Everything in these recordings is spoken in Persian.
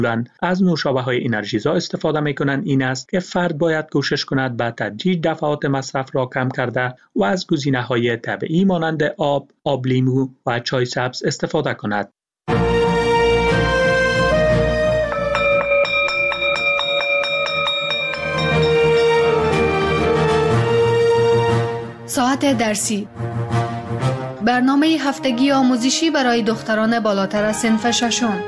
از نوشابه‌های انرژیزا استفاده می‌کنند این است که فرد باید کوشش کند به تدریج دفعات مصرف را کم کرده و از گزینه‌های طبیعی مانند آب لیمو و چای سبز استفاده کند. ساعت درسی، برنامه هفتگی آموزشی برای دختران بالاتر از صنف ششم.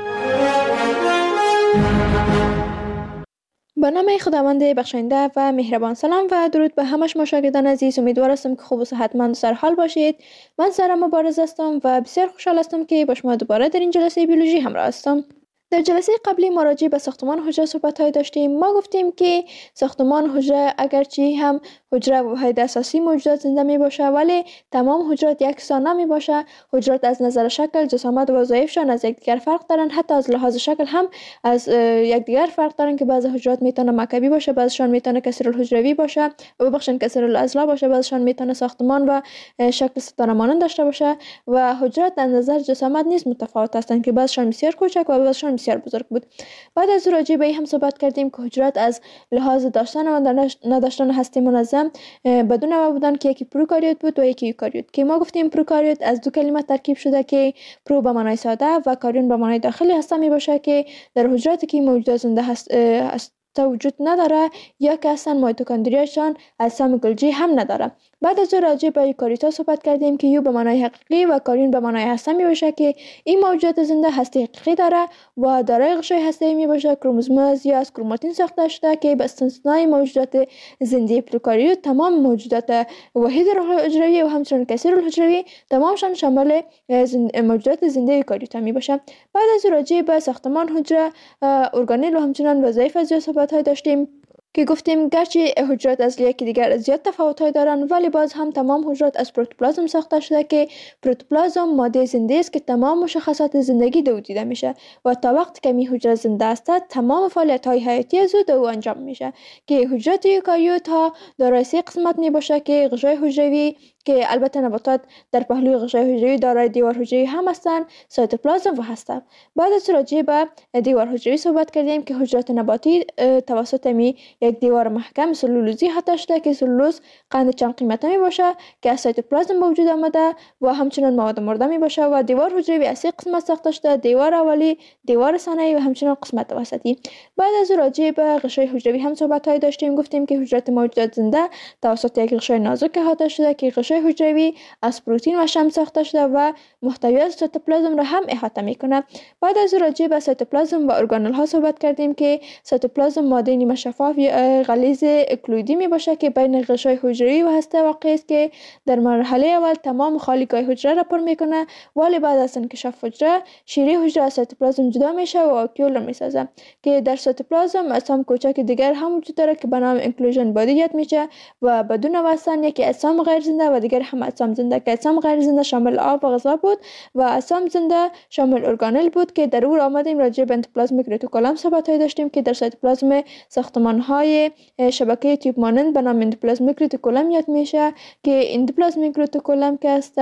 با نام خداوند بخشنده و مهربان. سلام و درود به همه شما شاگردان عزیز. امیدوار هستم که خوب و صحتمند و سرحال باشید. من سارا مبارز هستم و بسیار خوشحال هستم که با شما دوباره در این جلسه بیولوژی همراه هستم. در جلسه قبلی ما راجع به ساختمان حجره صحبت‌های داشتیم. ما گفتیم که ساختمان حجره اگرچه هم حجره واحد اساسی موجودات زنده می باشه ولی تمام حجرات یکسان نمی باشه. حجرات از نظر شکل، جسامت و وظایفشان از یکدیگر فرق دارن. حتی از لحاظ شکل هم از یکدیگر فرق دارن که بعضی حجرات میتونه مکعبی باشه، بعضیشان میتونه کسرالحجروی باشه و بخشن کسرالعضلا باشه، بعضیشان میتونه ساختمان و شکل ستاره مانند داشته باشه و حجرات از نظر جسامت نیز متفاوت هستند که بعضیشان بسیار کوچک و بعضیشان بسیار بزرگ بود. بعد از راجع به این هم صحبت کردیم که حجرات از لحاظ داشتن و نداشتن هسته منظم به دو نوع بودن که یکی پروکاریوت بود و یکی یوکاریوت. که ما گفتیم پروکاریوت از دو کلمه ترکیب شده که پرو به معنای ساده و کاریون به معنای داخلی هسته می باشه که در حجراتی که موجودات زنده هست وجود نداره یا که اصلا میتوکندریاشان اجسام گلجی هم نداره. بعد از راجع به یوکاریوتا صحبت کردیم که یو به معنای حقیقی و کاریون به معنای هسته می باشه که این موجودات زنده هسته حقیقی داره و دارای غشای هسته‌ای می باشه. کروموزوم از یا از کروماتین ساخته شده که به استثنای موجودات زنده پروکاریوت تمام موجودات واحد حجروی و همچنین کثیرالحجروی تمامشان شامل موجودات زنده یوکاریوتا می باشه. بعد از راجع به ساختمان حجره، ارگانل و همچنین وظایف از صحبت‌های داشتیم که گفتیم گرچه حجرات از یکی دیگر زیاد تفاوت‌های دارن ولی باز هم تمام حجرات از پروتوپلازم ساخته شده که پروتوپلازم ماده زنده است که تمام مشخصات زندگی دو دیده میشه و تا وقتی که می حجره زنده است تمام فعالیت‌های حیاتی از او انجام میشه. که حجرات یوکاریوت ها دارای سه قسمت می باشه که غشای حجروی که البته نباتات در پهلوی غشای حجروی دارای دیوار حجروی هم هستند، سایتوپلازم و هستند. بعد از راجع به دیوار حجروی صحبت کردیم که حجرات نباتی توسط یک دیوار محکم سلولوزی احاطه شده که سلولوز قند چند قیمته می باشه که از سایتوپلازم به وجود آمده و همچنین مواد مرده می باشه و دیوار حجروی از سه قسمت ساخته شده: دیوار اولی، دیوار ثانوی و همچنین قسمت وسطی. بعد از راجع به غشای حجروی هم صحبت‌های داشتیم. گفتیم که حجرات موجودات زنده توسط یک غشای نازک احاطه شده که غشای حجروی از پروتئین و شحم ساخته شده و محتویات سایتوپلازم را هم احاطه میکنه. بعد از راجع به سایتوپلازم و ارگانل ها صحبت کردیم که سایتوپلازم ماده نیمه شفاف غلیظ اکلویدی می باشه که بین غشای حجروی و هسته واقع است که در مرحله اول تمام خالیگاه حجره را پر میکنه ولی بعد از انکشاف حجره شیره حجره از سایتوپلازم جدا میشه و واکیول را میسازه. که در سایتوپلازم اجسام کوچک دیگر هم وجود داره که به نام انکلوژن بادی یاد میشه و بدون واسطه یکی اجسام غیر زنده و دیگر هم اجسام زنده که اجسام غیر زنده شامل آب و غذا بود و اجسام زنده شامل ارگانل بود. که در او آمدیم راجع به اندوپلازمیک ریتیکولوم صحبت‌های داشتیم که در سایتوپلازم ساختمان‌های شبکه تیوب مانند به نام اندوپلازمیک ریتیکولوم یاد میشه. که اندوپلازمیک ریتیکولوم که است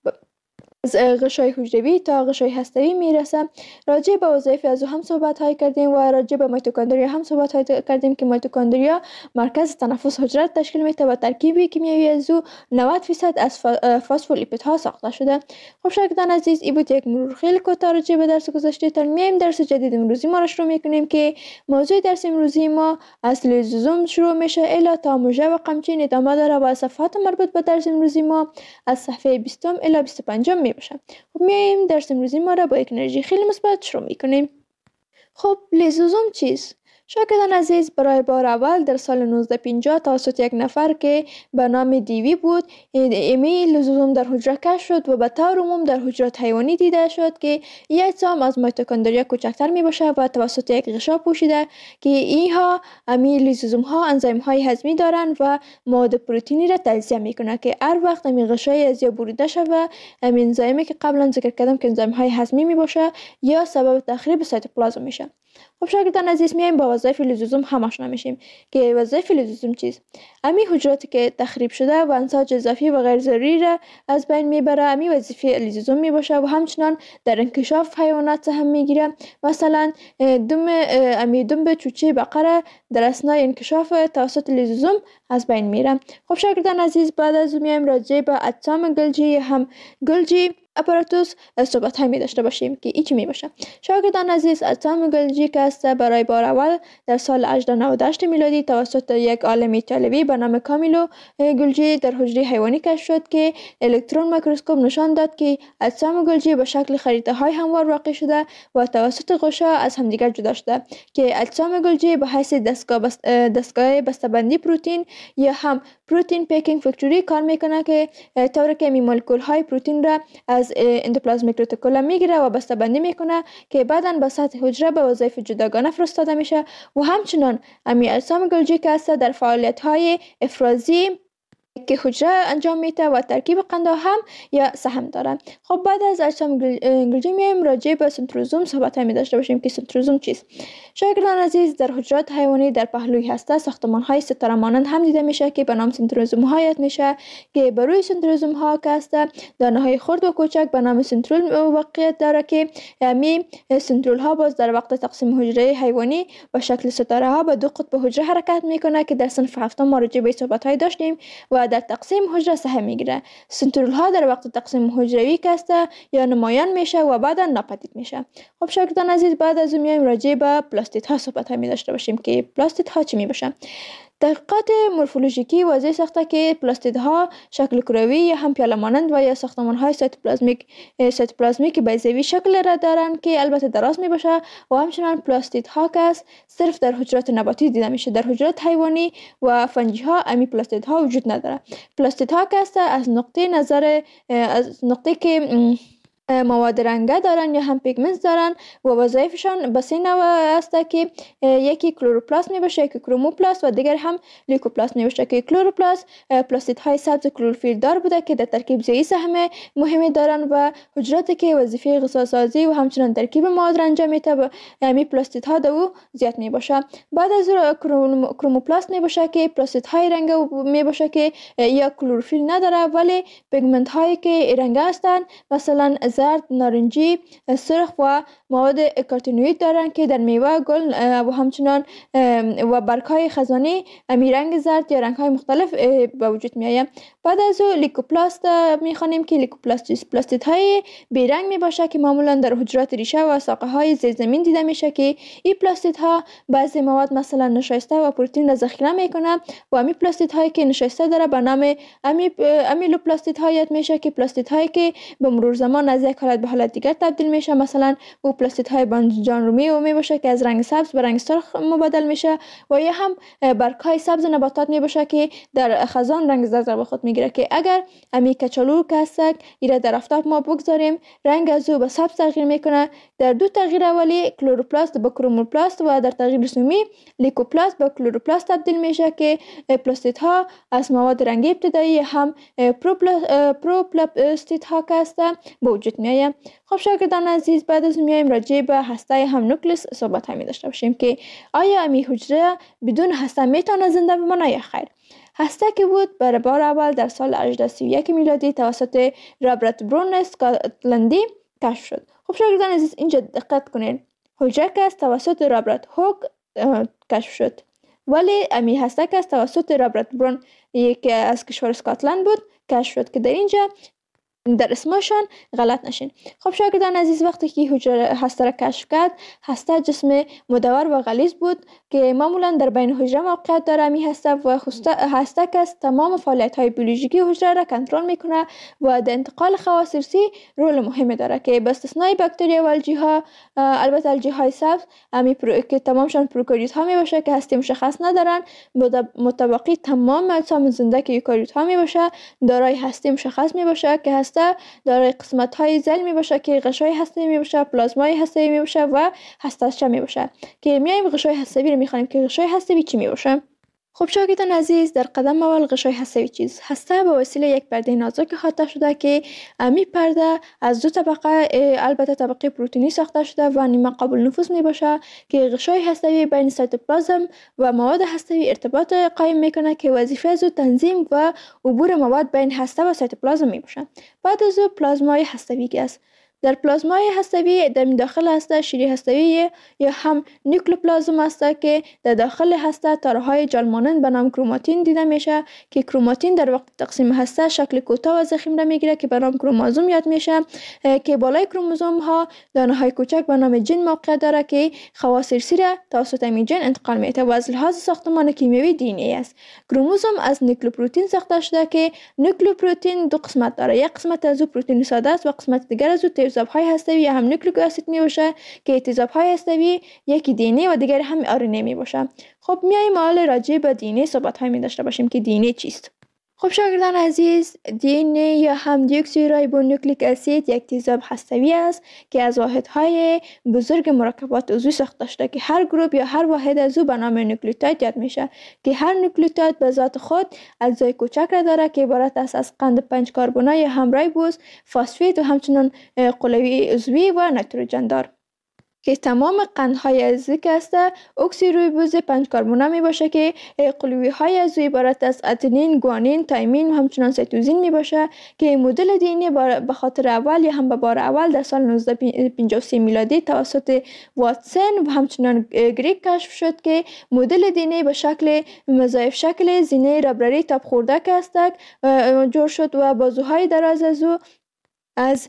از غشای حجروی تا غشای هسته‌ای میرسه. راجع به وظایف از هم صحبت‌های کردیم و راجع به میتوکندریا هم صحبت‌های کردیم که میتوکندریا مرکز تنفس حجره تشکیل میده و ترکیب کیمیایی از او 90% از فسفولیپیدها ساخته شده. خب شاگردان عزیز، این بود یک مرور خیلی کوتاه راجع به درس گذشته. تا میایم درس جدید امروزی ما را شروع میکنیم که موضوع درس امروزی ما از لیزوزوم شروع میشه الی تا موژه و قمچین ادامه داره و صفحات مربوط به درس امروزی ما از صفحه 20 الی 25 باشه. خب میایم درس امروزی ما را با یک انرژی خیلی مثبت شروع میکنیم. خب لیزوزوم چیست؟ شاگردان عزیز، برای بار اول در سال 1950 توسط یک نفر که به نام دیوی بود ایمی لیزوزوم در حجره کشف شد و به طور عموم در حجرات حیوانی دیده شد که یک اجسام از میتوکندریا کوچکتر می باشه و توسط یک غشا پوشیده که اینها امی لیزوزوم ها انزیم های هضمی دارند و مواد پروتئینی را تجزیه میکنه که هر وقت امی غشای از یا بریده شود امی انزیمی که قبلا ذکر کردم که انزیم های هضمی می باشه یا سبب تخریب سایتوپلازم میشه. خب شاگردان عزیز میایم با وظایف لیزوزوم هم آشنا میشیم که وظایف لیزوزوم چیست. امی حجراتی که تخریب شده و انساج اضافی و غیر ضروری را از بین میبره امی وظیفه لیزوزوم میباشه و همچنان در انکشاف حیوانات هم میگیره. مثلا دم چوچه بقره در اثنای انکشاف توسط لیزوزوم از بین میره. خب شاگردان عزیز بعد از میایم راجع به اجسام گلجی هم گلجی اپاراتوس صحبت هایی می داشته باشیم که ایچی می باشه. شاگردان عزیز اجسام گلجی که است برای بار اول در سال 1898 میلادی توسط یک عالم ایتالیایی به نام کامیلو گلجی در حجره حیوانی کشف شد که الکترون میکروسکوپ نشان داد که اجسام گلجی به شکل خریطه های هموار واقع شده و توسط غشا از همدیگر جدا شده که اجسام گلجی به حیث دستگاه بسته‌بندی پروتئین یا هم پروتئین پیکینگ فکتوری کار میکنه که طوری که مولکول های پروتئین را از اندوپلازمیک رتیکولوم میگیره و بسته‌بندی میکنه که بعداً به سطح حجره به وظایف جداگانه فرستاده میشه و همچنان اجسام گلجی که است در فعالیت های افرازی که حجره انجام میده و ترکیب قندها هم یا سهم داره. خب بعد از اجسام گلجی میایم راجع به سنتروزوم صحبت می داشته باشیم که سنتروزوم چیست. شاگردان عزیز در حجرات حیوانی در پهلوی هسته ساختمان های ستاره مانند هم دیده میشه که به نام سنتروزوم ها یاد میشه که بر روی سنتروزوم ها که است دانه های خرد و کوچک به نام سنترول واقعیت داره که می سنترول ها باز در وقت تقسیم حجره حیوانی و شکل ستاره ها به دو قطب حجره حرکت میکنه که در صنف هفتم ما راجع به صحبت های داشتیم و در تقسیم حجره سهم میگیره. سنترول ها در وقت تقسیم حجروی که است یا نمایان میشه و بعدا ناپدید میشه. خب شاگردان عزیز بعد از اون میایم راجع به پلاستید ها صحبت می داشته باشیم که پلاستید ها چی می باشه. تحقیقات مورفولوژیکی واضح ساخته که پلاستیدها شکل کروی یا هم پیاله مانند و یا ساختمان های سایتوپلازمیک بیضوی شکل را دارند که البته دراز می باشه و همچنان پلاستیدها که است صرف در حجرات نباتی دیده میشه. در حجرات حیوانی و فنجی ها امی پلاستیدها وجود نداره. پلاستیدها که است از نقطه که مواد رنگه دارن یا هم پیگمنت دارن و وظایفشان به سه نوع است که یکی کلوروپلاست می باشه، یکی کروموپلاست و دیگر هم لیکوپلاست می باشه که کلوروپلاست پلاستیدهای سبز کلروفیل دار بوده که در ترکیب زیایی سهم مهمی دارن و حجراتی که وظیفه غذاسازی و همچنان ترکیب مواد را انجام میده به همین پلاستیدها دو زیاد می باشه. بعد از کروموپلاست می باشه که پلاستیدهای رنگ می باشه که یا کلروفیل نداره ولی پیگمنت هایی که رنگ هستن مثلا زرد، نارنجی، سرخ و مواد کارتینوئید دارند که در میوه، گل و همچنان و برگ‌های خزانی امی رنگ زرد یا رنگ‌های مختلف به وجود میآید. بعد از او لیکوپلاست می‌خوانیم که لیکوپلاست چیست. پلاستیدهای بیرنگ میباشه که معمولا در حجرات ریشه و ساقه‌های زیر زمین دیده میشه که این پلاستیدها بعضی مواد مثلا نشایسته و پروتئین را ذخیره میکنه و امی پلاستیدهایی که نشایسته داره به نام امیلوپلاستیدها یاد میشه که پلاستیدهایی که به مرور زمان از یک حالت به حالت دیگر تبدیل میشه. مثلا او پلاستیدهای بانجان رومی می باشه که از رنگ سبز به رنگ سرخ مبادل میشه و یا هم برگ‌های سبز نباتات می باشه که در خزان رنگ زرد به خود میگیره که اگر امی کچالو کسک ایره در آفتاب ما بگذاریم رنگ از او به سبز تغییر میکنه. در دو تغییر اولی کلوروپلاست به کروموپلاست و در تغییر سومی لیکوپلاست به کلوروپلاست تبدیل میشه که پلاستیدها از مواد رنگی ابتدایی هم پروپلاستیدها که هستند به وجود میآید. خب شاگردان عزیز بعد از میایم راجع به هسته هم نوکلئوس صحبت می داشته باشیم که آیا امی حجره بدون هسته میتونه زنده بمانه یا خیر. هسته که بود برای بار اول در سال 1831 میلادی توسط رابرت برون اسکاتلندی کشف شد. خب شاگردان عزیز اینجا دقت کنین، حجره که از توسط رابرت هوک کشف شد ولی امی هسته که از توسط رابرت برون که از کشور اسکاتلند بود کشف شد که در اینجا در اسمشان غلط نشین. خب شاگردان عزیز وقتی که حجره هسته را کشف کرد هسته جسم مدور و غلیظ بود که معمولا در بین حجره موقعیت داره. می هسته و هسته که تمام فعالیت های بیولوژیکی حجره را کنترل میکنه و در انتقال خواص ارثی رول مهمی داره که به استثنای باکتریا و الژی ها، البته الژی های سبز که تمامشان پروکاریوت ها می باشه که هسته مشخص ندارن، متبقی تمام اجسام زنده که یوکاریوت ها می باشه دارای هسته مشخص می باشه که هسته دارای قسمت های ذیل می باشه که غشای هسته‌ای می باشه، پلازمای هسته‌ای می باشه و هسته‌چه می باشه که میایم غشای هسته‌ای رو میخوانیم که غشای هسته‌ای چی می باشه. خب شاگردان عزیز، در قدم اول غشای هسته‌ای چیست؟ هسته به وسیله یک پرده نازک احاطه شده که امی پرده از دو طبقه، البته طبقه پروتئینی ساخته شده و نیمه قابل نفوذ می باشه که غشای هسته‌ای بین سایتوپلازم و مواد هسته‌ای ارتباط قایم میکنه که وظیفه از تنظیم و عبور مواد بین هسته و سایتوپلازم می باشه. بعد از پلازمای هسته‌ای است. در پلازمای هسته‌ای در داخل هسته شیری هسته‌ای یا هم نیوکلئوپلازم است که در داخل هسته تارهای جال مانند به نام کروماتین دیده میشه که کروماتین در وقت تقسیم هسته شکل کوتاه و ضخیم را میگیره که به نام کروموزوم یاد میشه که بالای کروموزوم ها دانه های کوچک به نام جن موقع داره که خواص ارثی را توسط این جن انتقال میده و از لحاظ ساختمان کیمیایی دی ان ای است. کروموزوم از نوکلئوپروتئین ساخته شده که نوکلئوپروتئین دو قسمت داره. یک قسمت از او پروتئین ساده است و قسمت دیگر از او تیزاب‌های هسته‌ای یا هم نیوکلیک اسید می باشه که تیزاب‌های هسته‌ای یکی دی ان ای و دیگر هم آر ان ای می باشه. خب میایم حالا راجع به دی ان ای صحبت‌های می داشته باشیم که دی ان ای چیست. خب شاگردان عزیز، دی ان ای یا هم دیوکسیرایبونوکلیک اسید یک تیزاب هسته‌ای است که از واحدهای بزرگ مرکبات عضوی ساخته شده که هر گروه یا هر واحد از او به نام نوکلیوتاید یاد میشه که هر نوکلیوتاید به ذات خود اجزای کوچک را داره که عبارت است از قند 5 کربنی یا هم رایبوز، فسفید و همچنین قلوی عضوی و نیتروژن دار که تمام قندهای عضوی که است اکسیریبوز 5 کربنی می باشه که قلوی های عضوی عبارت از اتنین، گوانین، تایمین و همچنان سیتوزین می باشه که مدل دی ان ای به خاطر اول یا هم به بار اول در سال 1953 میلادی توسط واتسون و همچنان گریگ کشف شد که مدل دی ان ای به شکل مضاعف شکل زینه ربرری تاب خورده که است جور شد و بازوهای دراز از او از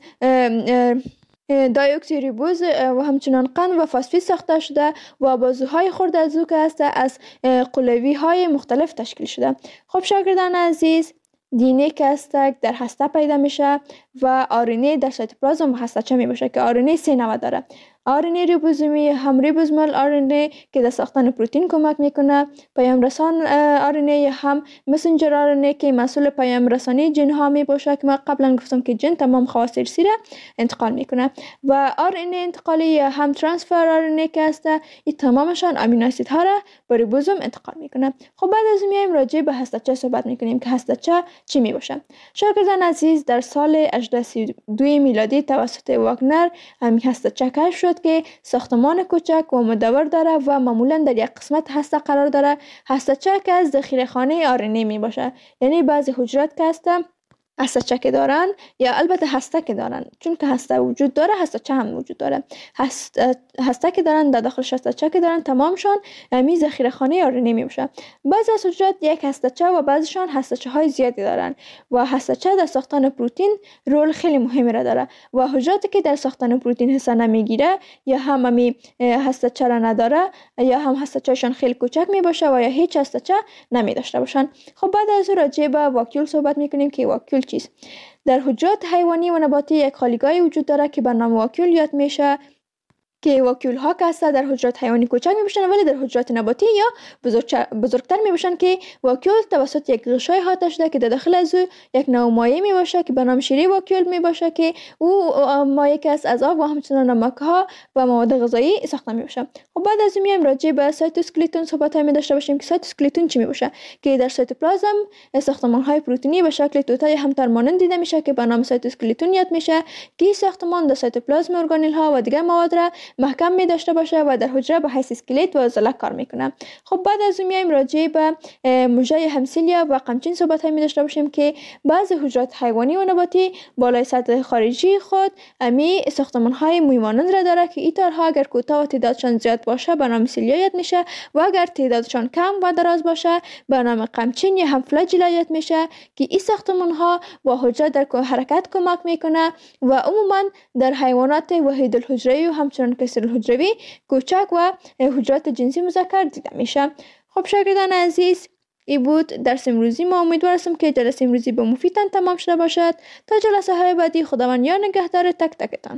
دایوکسیریبوز و همچنان قند و فسفید ساخته شده و بازوهای خرد از او که است از قلوی های مختلف تشکیل شده. خب شاگردان عزیز، دی ان ای که است در هسته پیدا میشه و آر ان ای در سایتوپلازم و هسته‌چه می باشه که آر ان ای 3 نوع داره. آر ان ای ریبوزومی، هم ریبوزومال آر ان ای که در ساختن پروتئین کمک میکنه، پیام رسان آر ان ای یا هم مسنجر آر ان ای که مسئول پیام رسانی ژن ها می باشه که ما قبلا گفتم که ژن تمام خواص ارثی را انتقال میکنه و آر ان ای انتقالی یا هم ترانسفر آر ان ای که است این تمامشان امینو اسید ها را به ریبوزوم انتقال میکنه. خب بعد از میایم راجع به هسته‌چه صحبت میکنیم که هسته‌چه چی می باشه. شاگردان عزیز، در سال 1832 میلادی توسط واگنر همین هسته‌چه کشف شد که ساختمان کوچک و مدور داره و معمولا در یک قسمت هسته قرار داره. هسته‌چه که از ذخیره‌خانه آر ان ای می باشه، یعنی بعضی حجرات که هسته‌چه که دارن یا البته هسته که دارن، چون که هسته وجود داره هسته‌چه هم وجود داره. هسته که دارن در داخلش هسته‌چه که دارن تمامشان می ذخیره‌خانه آر ان ای می باشه. بعضی از حجرات یک هسته‌چه و بعضیشان هسته‌چه های زیادی دارن و هسته‌چه در ساختن پروتئین رول خیلی مهمی را داره و حجراتی که در ساختن پروتئین حصه نمیگیره یا هم هسته‌چه را نداره یا هم هسته‌چه‌شان خیلی کوچک می باشه و یا هیچ هسته‌چه نمی داشته باشن. خب بعد از راجع به واکیول صحبت میکنیم که واکیول چیست. در حجرات حیوانی و نباتی یک خالیگاهی وجود داره که به نام واکیول یاد میشه که واکیول ها که هستن در حجرات حیوانی کوچک می باشن ولی در حجرات نباتی یا بزرگتر می باشن که واکیول توسط یک غشای احاطه شده که در داخل از او یک نوع مایع می باشه که به نام شیری واکیول می باشه که او مایع که از آب و همچنان نمک ها و مواد غذایی ساخته می باشه. خب بعد از میایم راجع به سایتوسکلتون صحبت می داشته باشیم که سایتوسکلتون چی می باشه که در سایتوپلازم ساختمان های پروتئینی به شکل توتای همتر مانند دیده میشه که به نام سایتوسکلتون یاد میشه که ساختمان در سایتوپلازم ارگانل ها و دیگر مواد را محکم می داشته باشه و در حجره به حیث اسکلت و عضله کار میکنه. خب بعد از اون میایم راجع به مژه همسیلیا و قمچین صحبت می داشته باشیم که بعضی حجرات حیوانی و نباتی بالای سطح خارجی خود امی ساختمان های موی مانند را داره که این تارها اگر کوتاه و تعدادشان زیاد باشه به نام سیلیا یاد میشه و اگر تعدادشان کم و دراز باشه به نام قمچین یا هم فلاجیلا یاد میشه که این ساختمان ها با حجره در حرکت کمک میکنه و عموما در حیوانات وحید الحجروی و همچنان کثیر الحجروی کوچک و حجرات جنسی مذکر دیده میشه. خب شاگردان عزیز، این بود درس امروزی ما. امیدوار هستم که جلسه امروزی به مفیدتان تمام شده باشد. تا جلسه های بعدی خداوند یار نگهدار تک تکتان.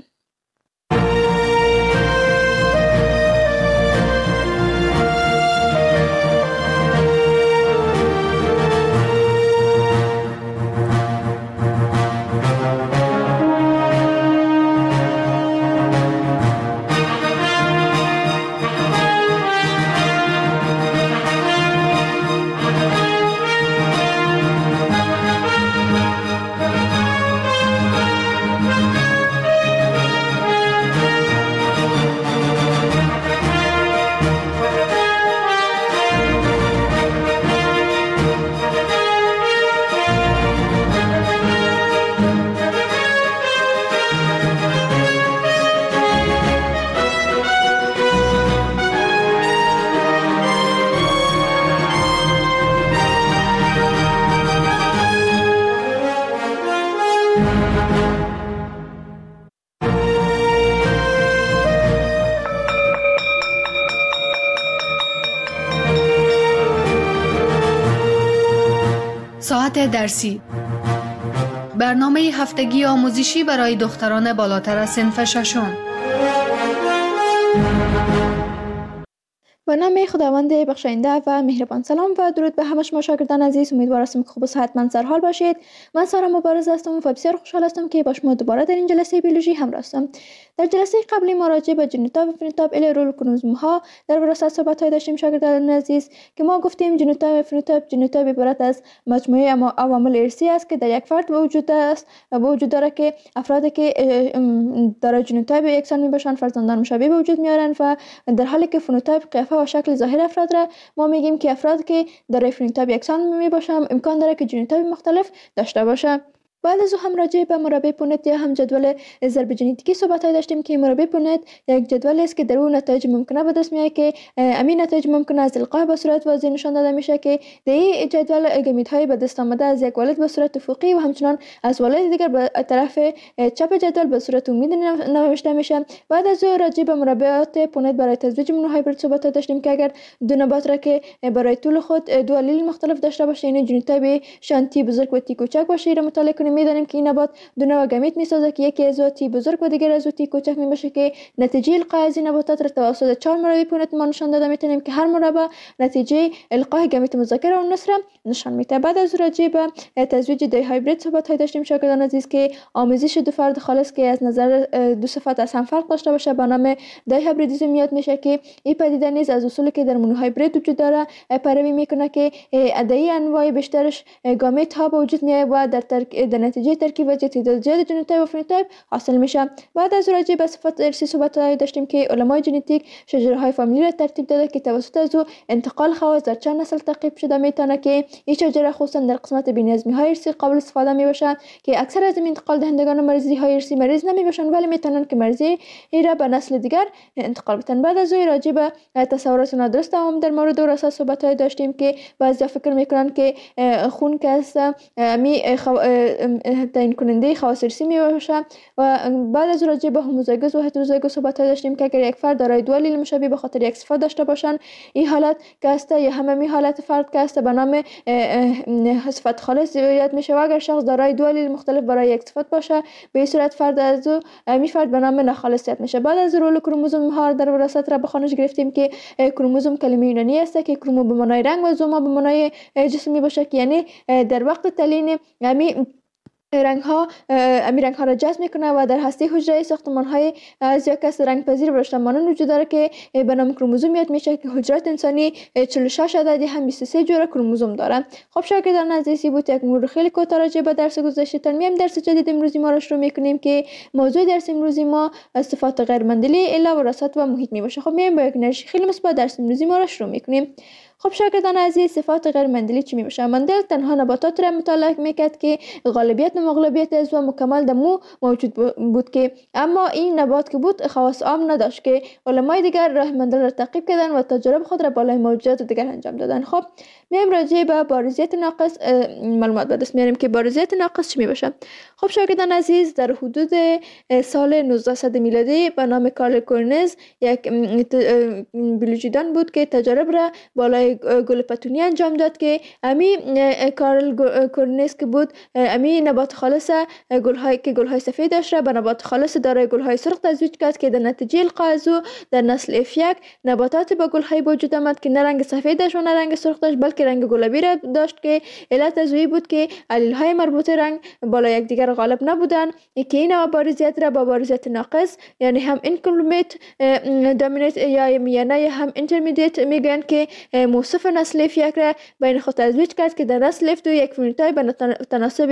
ساعت درسی، برنامه هفتگی آموزشی برای دختران بالاتر از صنف ششم. به نام خداوند بخشاینده و مهربان. سلام و درود به همه شما شاگردان عزیز. امیدوار هستم که خوب و صحتمند سر حال باشید. من سارا مبارز هستم و بسیار خوشحال هستم که با شما دوباره در این جلسه بیولوژی همراه هستم. در جلسه قبلی ما راجع به ژنوتایپ و فنوتایپ الی رول کروموزوم ها در وراثت صحبت داشتیم شاگردان عزیز که ما گفتیم ژنوتایپ و فنوتایپ عبارت از مجموعه عوامل ارثی است که در یک فرد وجود داره که افرادی که دارای ژنوتایپ یکسان میباشند فرزندان مشابه به وجود میارن و در حالی که فنوتایپ قیافه و شکل ظاهر افراد را ما میگیم که افرادی که دارای فنوتایپ یکسان میباشند امکان داره که ژنوتایپ مختلف داشته باشه. بعد از هم راجع به مربع پونت یا هم جدول ضرب ژنتیکی صحبت داشتیم که مربع پونت یک جدول است که در اون نتایج ممکنه به دست میاد که همین نتایج ممکنه از القاح به صورت واضح نشان داده میشه که در این جدول گامیت‌های به دست آمده از یک والد به صورت افقی و همچنان از والد دیگر به طرف چپ جدول به صورت عمودی نوشته میشه. بعد از راجع به مربعات پونت برای تزویج مونوهایبرید صحبت داشتیم که اگر دو نبات را که برای طول خود دو الیل مختلف داشته باشه یعنی ژنوتایپ شانتی بزرگ و تی کوچک باشه را مطالعه کنیم می‌دانیم که این نبات دو نوع گامیت میسازه که یکی از تی بزرگ و دیگر از تی کوچک میباشه که نتیجه القاء از این نباتات را توسط 4 مربع پونت ما نشان داده میتونیم که هر مربع نتیجه القاء گامیت مذکر و مؤنث را نشان میده. بعد از راجع به تزویج دی هایبرید صحبت داشتیم شاگردان عزیز که آمیزش دو فرد خالص که از نظر دو صفت از هم فرق داشته باشه به نام دی هایبریدیسم یاد میشه که این پدیده نیز از اصولی که در مونوهایبرید وجود داره پیروی میکنه که عددی انواع بیشترش گامیت ها به وجود میاد و در نتیجه ترکیب و تعداد زیاد ژنوتایپ و فنوتایپ حاصل میشه. بعد از راجع به صفات ارثی صحبت داشتیم که علمای ژنتیک شجره های فامیلی را ترتیب داده که توسط از انتقال خواص در چند نسل تعقیب شده میتونه که این شجره خصوصا در قسمت بی‌نظمی های ارثی قابل استفاده میباشد که اکثر از این انتقال دهندگان مریضی های ارثی مریض نمیباشند ولی میتونن که مریضی را به نسل دیگر انتقال بدن. بعد از راجع به تصورات نادرست عوام در مورد وراثت صحبت داشتیم که بعضی فکر میکنن که خون که است تعیین کننده خواص ارثی میباشه و بعد از راجع به هوموزایگوس و هتروزایگوس صحبت داشتیم که اگر یک فرد دارای دو الیل مشابه به خاطر یک صفت داشته باشن این حالت که است یا همین حالت فرد که است به نام صفت خالص یاد میشه و اگر شخص دارای دو الیل مختلف برای یک صفت باشه به این صورت فرد از می فرد به نام ناخالص یاد میشه. بعد از رول کروموزوم ها در وراثت را به خوانش گرفتیم که کروموزوم کلمه یونانی است که کرومو به معنای رنگ و زوما به معنای جسم میباشه که یعنی در وقت تعیین رنگ ها را جذب میکنه و در هسته حجره ساختمان های از یک کس رنگ پذیر و رشته مانند وجود داره که به نام کروموزوم یاد میشه که حجرات انسانی 46 عددی هم 23 جور کروموزوم داره. خب شاگردان عزیزی بود یک مورد خیلی کوتاه راجع به درس گذشته‌تان. میایم درس جدید امروزی ما را شروع میکنیم که موضوع درس امروزی ما صفات غیر مندلی الی وراثت و محیط میباشه. خب میایم با یک انرژی خیلی مثبت درس امروزی ما را شروع میکنیم. خب شاگردان عزیز صفات غیر مندلی چی میباشه؟ مندل تنها نباتات را مطالعه میکرد که غالبیت و مغلوبیت از و مکمل دمو موجود بود که اما این نبات که بود خواص عام نداشت که علمای دیگر راه مندل را تعقیب کردن و تجارب خود را بالای موجودات دیگر انجام دادن. خب میایم راجع به بارزیت ناقص معلومات به دست میاریم که بارزیت ناقص چی میباشه. خب شاگردان عزیز در حدود سال 1900 میلادی به نام کارل کورنز یک بیولوژیدان بود که تجارب را بالای گل پتونی انجام داد که امی کارل کورنز که بود امی نبات خالص گل‌های سفید داشت را به نبات خالص دارای گل‌های سرخ تزویج کرد که در نتیجه القاء از در نسل F1 نباتات با گل‌های وجود آمد که نه رنگ سفید داشت و نه رنگ سرخ داشت بلکه رنگ گلابی را داشت که علت از وی بود که الیل‌های مربوط رنگ بالا یکدیگر غالب نبودند که این بارزیت را با بارزیت ناقص یعنی هم اینکمپلیت دامینیت یا میانه یا هم اینترمدیت میگن که موصف نسل F1 را بین خود تزویج کرد که در نسل F2 یک فنوتایپ به تناسب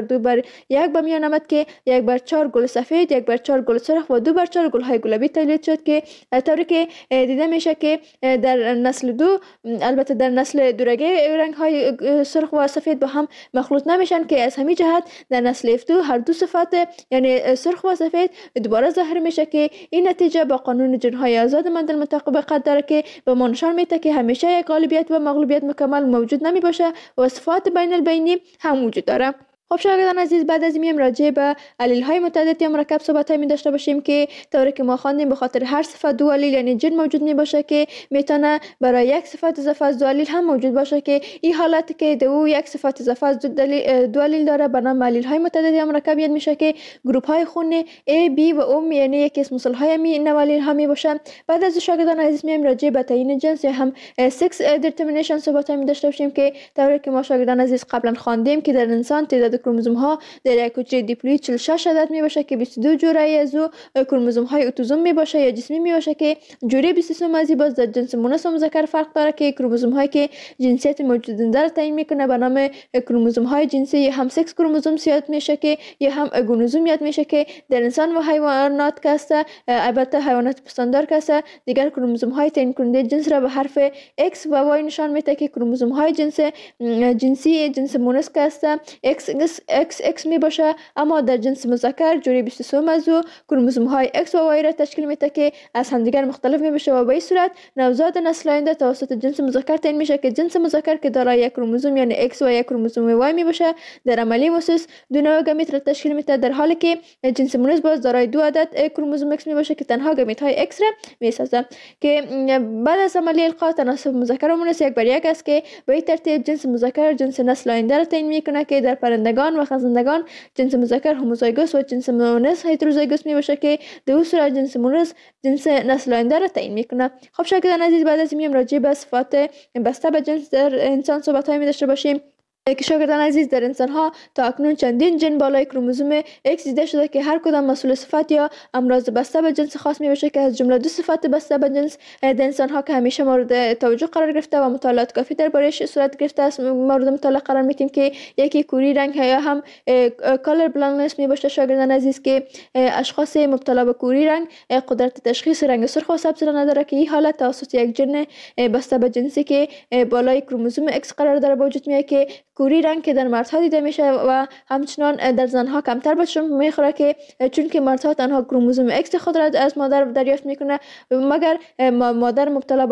1:2:1 به میان آمد که 1/4 گل سفید 1/4 گل سرخ و 2/4 گل‌های گلابی تولید شد که طوری که دیده میشه که در نسل 2 البته در نسل دورگه رنگ‌های سرخ و سفید با هم مخلوط نمیشن که از همین جهت در نسل F2 هر دو صفت یعنی سرخ و سفید دوباره ظاهر میشه که این نتیجه با قانون جن‌های آزاد مندل مطابقت داره که به ما نشان میده که همیشه یک غالبیت و مغلوبیت مکمل موجود نمی باشه و صفات بین البینی هم وجود داره. خب شاگردان عزیز، بعد از این راجع به علیل های متعدد یا مرکب صحبت می داشته باشیم که طوری که ما خواندیم به خاطر هر صفت دو علیل یعنی جن موجود می باشه که میتونه برای یک صفت اضافه از دو علیل هم موجود باشه که این حالت که دو یک صفت اضافه از دو علیل داره به نام علیل های متعدد یا مرکب یاد میشه که گروپ های خون A B و O یعنی یک اسم مثال های می نوع علیل ها می باشه. بعد از شاگردان عزیز می راجع به تعیین جنس یا هم سکس دیترمینیشن صحبت می داشته باشیم که طوری که ما شاگردان عزیز قبلا خواندیم که در انسان تعداد کروموزوم ها در یک حجره دیپلوید 46 عدد می باشه که 22 جوره از او کروموزوم های اتوزوم می باشه یا جسمی می باشه که جوره 23 از باز در جنس مؤنث و مذکر فرق داره که کروموزوم هایی که جنسیت موجود در را تعیین میکنه به نام کروموزوم های جنسی یا هم سکس کروموزوم یاد میشه که یا هم گونوزوم یاد میشه که در انسان و حیوانات که است، البته حیوانات پستاندار که است، دیگر کروموزوم های تعیین کننده جنس را به حرف X و Y نشان میده که کروموزوم های جنسی جنس مؤنث که است XX می باشه، اما در جنس مذکر جوره 23 از او کروموزوم های X و Y را تشکیل میده که از همدیگر مختلف می باشه و به این صورت نوزاد نسل آینده توسط جنس مذکر تعیین میشه که جنس مذکر که دارای یک کروموزوم یعنی X و یک کروموزوم Y می باشه در عملی واسس دو نوع گمیت را تشکیل میده، در حالی که جنس مؤنث باز دارای دو عدد کروموزوم X می باشه که تنها گمیت های X را میسازه که بعد از عملی القا تناسب مذکر و مؤنث یک بر یک است که به این ترتیب جنس مذکر جنس نسل آینده را تعیین میکنه که در پرندگان و خزندگان جنس مذکر هوموزایگوس و جنس مؤنث هتروزایگوس می باشه که در اون صورت جنس مؤنث جنس نسل آینده را تعیین میکنه. خب شاگردان عزیز، بعد از این راجع به صفات بسته به جنس در انسان صحبت های می داشته باشیم که شاگردان عزیز در انسان ها تا اکنون چندین جن بالای کروموزوم X دیده شده که هر کدام مسئول صفت یا امراض بسته به جنس خاص می باشه که از جمله دو صفت بسته به جنس در انسان ها که همیشه مورد توجه قرار گرفته و مطالعات کافی درباره‌اش صورت گرفته است مورد مطالعه قرار میدیم که یکی کوری رنگ یا هم کالر بلایندنس می باشه شاگردان عزیز که اشخاص مبتلا به کوری رنگ قدرت تشخیص رنگ سرخ و سبز را نداره که این حالت توسط یک جن بسته به جنسی که بالای کروموزوم X قرار داره به وجود میاد که کوری رنگ که در مردها دیده میشه و همچنان در زنها کمتر بهشون میخوره که چون که مردها تنها کروموزوم X خود را از مادر دریافت میکنه، مگر مادر مبتلا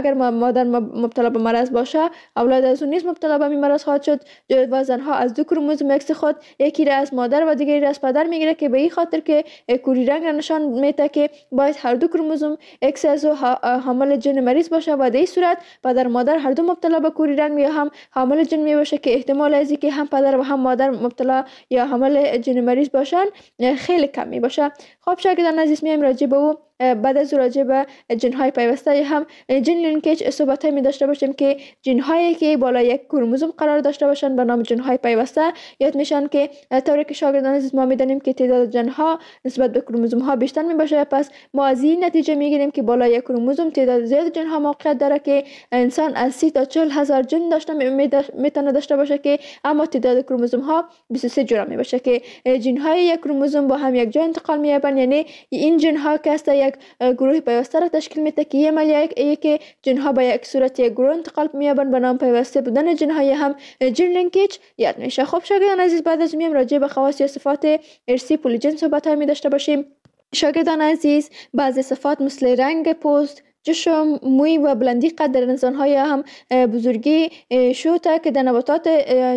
به مرض باشه اولاد از اون نیز مبتلا به مرض خواهد شد و زنها از دو کروموزوم X خود یکی را از مادر و دیگری را از پدر میگیره که به این خاطر که کوری رنگ را نشان میده که باید هر دو کروموزوم X از حامل جن مریض باشه و در این صورت پدر و مادر هر دو مبتلا به کوری رنگ یا هم حامل جن می باشه که احتمال از اینکه هم پدر و هم مادر مبتلا یا حامل جن مریض باشن خیلی کم می باشه. خب شاگردان عزیز، میایم راجع به او بعد از راجع به جن‌های پیوسته هم جن لینکیج صحبت می داشته باشیم که جن‌هایی که بالای یک کروموزوم قرار داشته باشند به نام جن‌های پیوسته یاد میشن که طوری که شاگردان عزیز ما میدانیم که تعداد جن‌ها نسبت به کروموزوم ها بیشتر می باشه، پس ما از این نتیجه میگیریم که بالای یک کروموزوم تعداد زیاد جن‌ها موقعیت داره که انسان از 30 تا 40 هزار جن میتونه داشته باشه که اما تعداد کروموزوم ها 23 جوره می باشه که جن‌های یک کروموزوم با هم یک جا انتقال می‌یابند، یعنی این جن‌ها که است یک گروه پیوسته را تشکیل میده که یه عملیه که جن‌ها به یک صورت یک گروه انتقال می‌یابند به نام پیوسته بودن جن‌های هم جن لینکیج یاد میشه. خب شاگردان عزیز، بعد از میام راجع به خواص یا صفات ارثی پولیجن صحبت می داشته باشیم. شاگردان عزیز، بعضی صفات مثل رنگ پوست، چشم، موی و بلندی قد در انسان‌های هم بزرگی شوته که در نباتات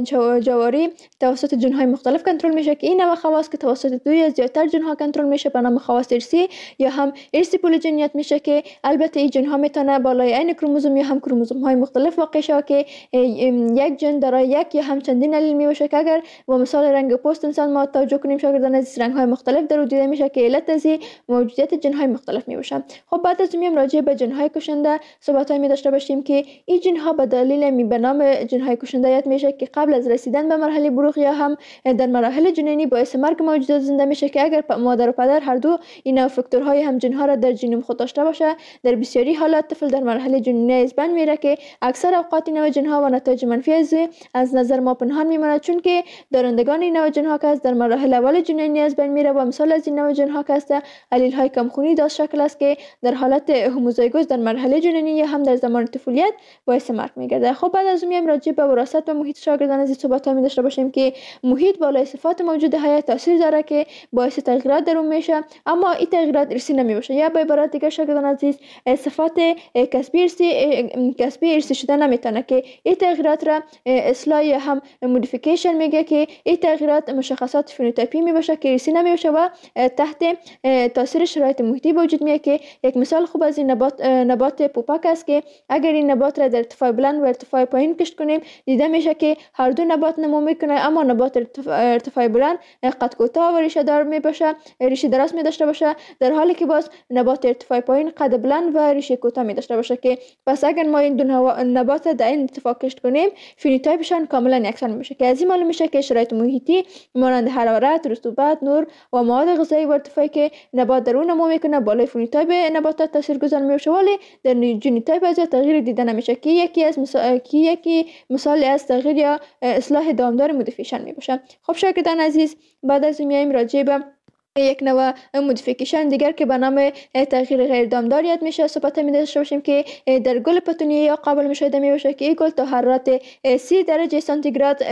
جواری توسط جن‌های مختلف کنترل میشه که این نوع خواص که توسط دوی از زیادتر جن‌ها کنترل میشه به نام خواص ارثی یا هم ارثی پولیجنیت میشه که البته این جن‌ها میتونه بالای عین کروموزوم یا هم کروموزوم‌های مختلف واقع شه که یک جن دارای یک یا هم چندین علیل میباشه که اگر با مثال رنگ پوست انسان ما توجه کنیم شاگردان عزیز رنگ‌های مختلف در دیده میشه که علت از موجودیت جن‌های مختلف میباشه. خب بعد از میام راجع به جن‌های کشنده صحبت می داشته باشیم که این جن‌ها به دلیل به نام جن‌های کشنده یاد میشه که قبل از رسیدن به مرحله بلوغ یا هم در مراحل جنینی باعث مرگ موجودات زنده میشه که اگر مادر و پدر هر دو این فاکتورهای هم جن‌ها را در ژنوم خود داشته باشه در بسیاری حالات طفل در مرحله جنینی از بین میره که اکثر اوقات این نوع جن‌ها و نتایج منفی از نظر ما پنهان میمونه، چون که دارندگان این نوع جن‌ها که در مراحل اول جنینی از بین میره و مثال از این نوع جن‌ها که علیل های کمخونی داشت شکل است که در حالت هوموزایگوس تلگوز در مرحله جنینی یا هم در زمان طفولیت باعث مرگ میگرده. خب بعد از اون میایم راجع به وراثت و محیط شاگردان عزیز صحبت می داشته باشیم که محیط بالای صفات موجوده های تاثیر داره که باعث تغییرات در اون میشه، اما این تغییرات ارثی نمیشه. یا به عبارت دیگه شاگردان عزیز صفات کسبی ارثی شده نمیتونه که این تغییرات را اصلاح یا هم مودیفیکیشن میگه که این تغییرات مشخصات فنوتیپی میباشه که ارثی نمیشه و تحت تاثیر شرایط محیطی وجود میاد. که یک مثال خوب از این نبات پوپک است که اگر این نبات را در ارتفاع بلند و ارتفاع پایین کشت کنیم دیده میشه که هر دو نبات نمو میکنه، اما نبات ارتفاع بلند قد کوتاه و ریشه دار میباشه، ریشه دراز می داشته باشه، در حالی که باز نبات ارتفاع پایین قد بلند و ریشه کوتاه می داشته باشه. که پس اگر ما این دو نبات در این ارتفاع کشت کنیم فنوتیپشان کاملا یکسان میشه. که از این معلوم میشه که شرایط محیطی مانند حرارت، رطوبت، نور و مواد غذایی و ارتفاعی که نبات در اون نمو میکنه بالای فنوتیپ نباتات تاثیرگذار میشه، ولی در ژنوتیپ از تغییر دیده نمیشه که یکی مثال از تغییر یا اصلاح دامدار مودیفیکیشن میباشه. خب شاگردان عزیز بعد از میایم راجع به یک نوع مودیفیکیشن دیگر که به نام تغییر غیر دامدار یاد میشه صحبت می داشته باشیم که در گل پتونیه یا قابل مشاهده می باشه که این گل تا حرارت 30 درجه سانتیگراد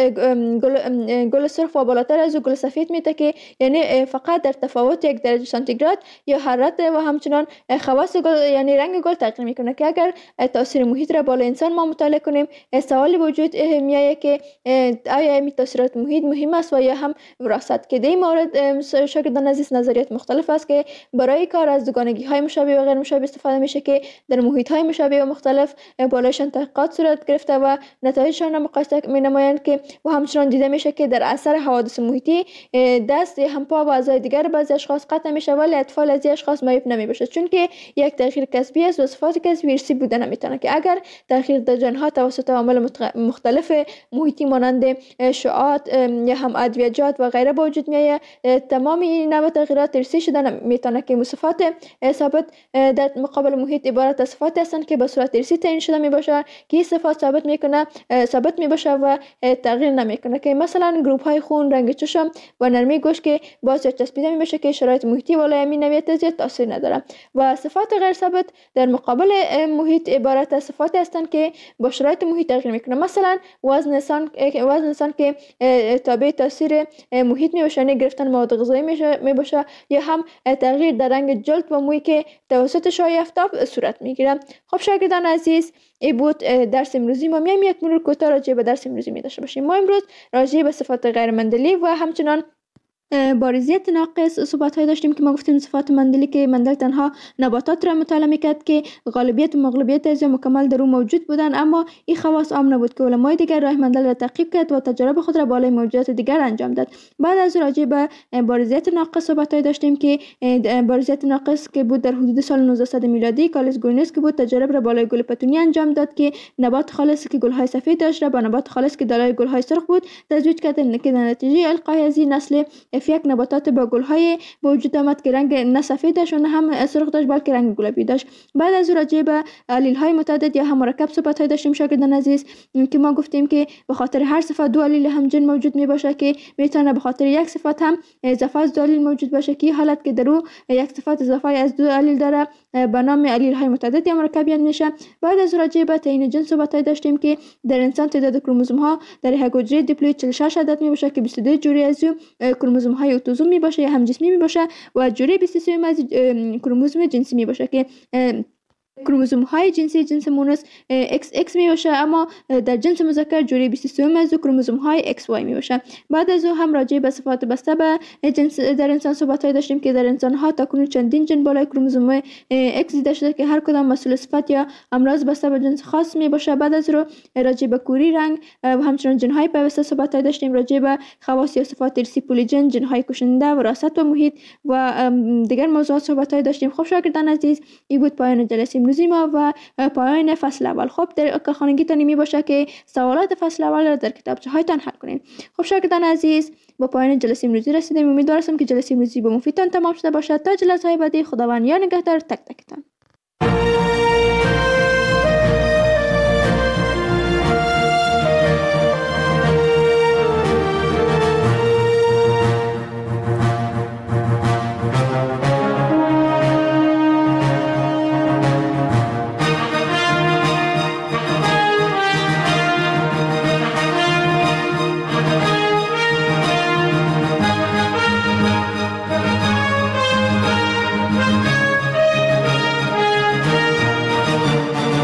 گل سرخ و بالاتر از گل سفید میته، که یعنی فقط در تفاوت 1 درجه سانتیگراد یا حرارت و همچنان خواص گل یعنی رنگ گل تغییر میکنه. که اگر تاثیر محیط را بالا انسان ما مطالعه کنیم سوالی وجود میاد که آیا این تاثیرات محیط مهم است و یا هم وراثت. که در این مورد شاگردان عزیز نظریات مختلف است که برای کار از دوگانگی های مشابه و غیر مشابه استفاده میشه که در محیط های مشابه و مختلف بالایشان تحقیقات صورت گرفته و نتایجشان را مقایسه می نمایند. که و همچنان دیده میشه که در اثر حوادث محیطی دست هم پا و اعضای دیگر بعضی اشخاص قطع میشه، ولی اطفال از این اشخاص معیوب نمیباشه، چون که یک تغییر کسبی است و صفات کسبی ارثی بوده نمیتونه. که اگر تغییر در ژن‌ها توسط عوامل مختلف محیطی مانند شعاعات یا هم ادویه‌جات و غیره به وجود میاد، تمام این نوع تغییرات ارثی شده میتونه. که صفات ثابت در مقابل محیط عبارت از صفات هستند که به صورت ارثی تعیین شده میباشه، که این صفات ثابت میباشه و تغییر نمیکنه. که مثلا گروپ های خون، رنگ چشم و نرمی گوشت که باز چسبیده میباشه که شرایط محیطی بالای همین نوعیت زیاد تاثیر نداره. و صفات غیر ثابت در مقابل محیط عبارت از صفات هستند که با شرایط محیط تغییر میکنه. مثلا وزن انسان که تابع تاثیر محیط میباشه، یعنی گرفتن مواد غذایی میباشه، یا هم تغییر در رنگ جلد و موی که توسط شعاع آفتاب صورت میگیره. خب شاگردان عزیز این بود درس امروزی ما. میایم یک مرور کوتاه راجع به درس امروزی می داشته باشیم. ما امروز راجع به صفات غیر مندلی و همچنان بارزیت ناقص صحبت های داشتیم که ما گفتیم صفات مندلی که مندل تنها نباتات را مطالعه میکرد که غالبیت و مغلوبیت از مکمل در اون موجود بودن، اما این خواص عام نبود. که علمای دیگر راه مندل را تعقیب کرد و تجارب خود را بالای موجودات دیگر انجام داد. بعد از راجع به بارزیت ناقص صحبت های داشتیم که بارزیت ناقص که بود در حدود سال 1900 میلادی کارلس گوینز که بود تجارب را بالای گل پتونی انجام داد که نبات خالص که گل های سفید داشت را با نبات خالص که دارای گل های سرخ بود تزویج کرد، که در نتیجه القای از این نسل یک نباتات با گل‌های به وجود آمد که رنگ نه سفید داشت و نه هم سرخ داشت بلکه رنگ گلابی داشت. بعد از راجع به علیل‌های متعدد یا هم مرکب صحبت داشتیم شاگردان عزیز که ما گفتیم که به خاطر هر صفت دو علیل همجنس موجود میباشه، که میتونه به خاطر یک صفت هم اضافه از دو علیل موجود باشه، که حالت که در او یک صفت اضافه از دو علیل داره به نام علیل‌های متعدد یا مرکبیت میشه. بعد از راجع به تعیین جنس صحبت داشتیم که در انسان تعداد کروموزوم‌ها در یک حجره دیپلوید 46 عدد میباشه که 22 جوری از کروموزوم‌های اتوزوم میباشه یا هم جسمی میباشه و جوری 23 از کروموزوم جنسی میباشه که کروموزوم های جنسی جنس مونس XX می باشه، اما در جنس مذکر جوری 23 از کروموزوم های XY می باشه. بعد از او هم راجع به صفات بسته به جنس در انسان صحبت داشتیم که در انسان ها تاکنون چندین جن بالای کروموزوم X دیده شده که هر کدام مسئول صفت یا امراض بسته به جنس خاص می باشه. بعد از رو راجع به کوری رنگ و همچنین جن های پیوسته صحبت داشتیم، راجع به خواص یا صفات ارثی پولیجن، جن های کشنده، وراثت و محیط و دیگر موضوعات صحبت داشتیم. خب شاگردان عزیز این بود پایان جلسه امروزی ما و پایان فصل اول. خب در کارخانگیتان می باشه که سوالات فصل اول را در کتابچه هایتان حل کنید. خب شاگردان عزیز با پایان جلسه امروزی رسیدیم. امیدوارم که جلسه امروزی به مفیدتان تمام شده باشد. تا جلسه های بعدی خداوند یا نگهدار تک تکتان.